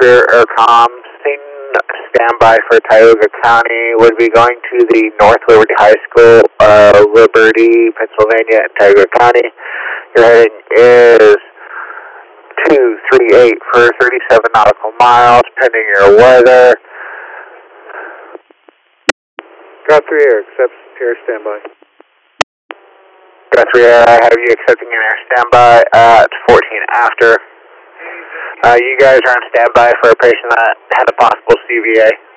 Superior Aircom, standby for Tioga County, would be going to the North Liberty High School, Liberty, Pennsylvania, and Tioga County. Your heading is 238 for 37 nautical miles, pending your weather. Got 3 air, accepts air standby. Got 3 air, I have you accepting an air standby at 14 after. You guys are on standby for a patient that had a possible CVA.